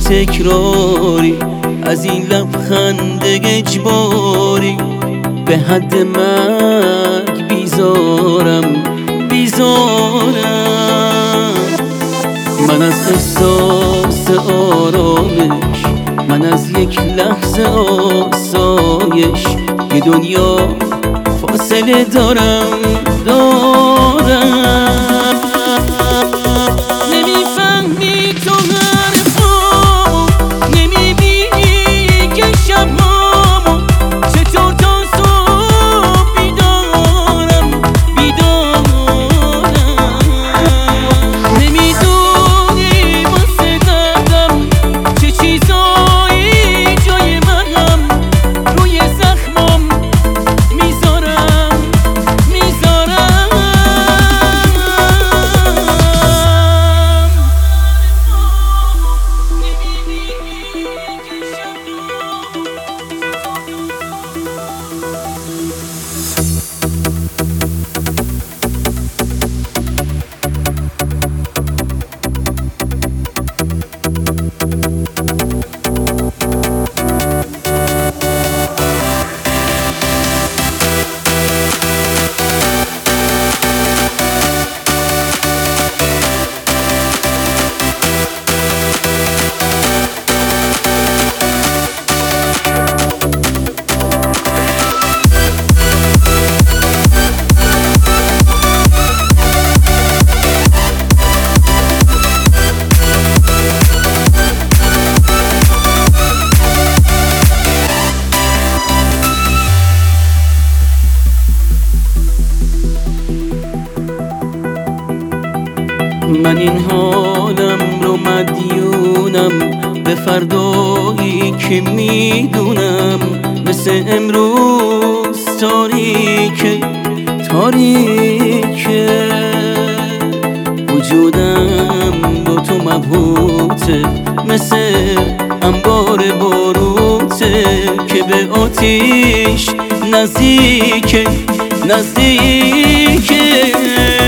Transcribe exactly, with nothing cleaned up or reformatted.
تکراری، از این لبخند اجباری به حد مرگ بیزارم بیزارم. من از احساس آرامش، من از یک لحظه آسایش، یه دنیا فاصله دارم دارم. نمیفهمی تو حرفامو، نمیبینی که شبامو چطور تا صبح بیدارم بیدارم. نمیدونی واسه دردم چه چیزایی جای منم، روی زخمم میذارم میذارم. من این حالم رو مدیونم به فردایی که میدونم مثل امروز تاریکه تاریکه. وجودم با تو مبهوته، مثل انبار باروته که به آتیش نزدیکه نزدیکه.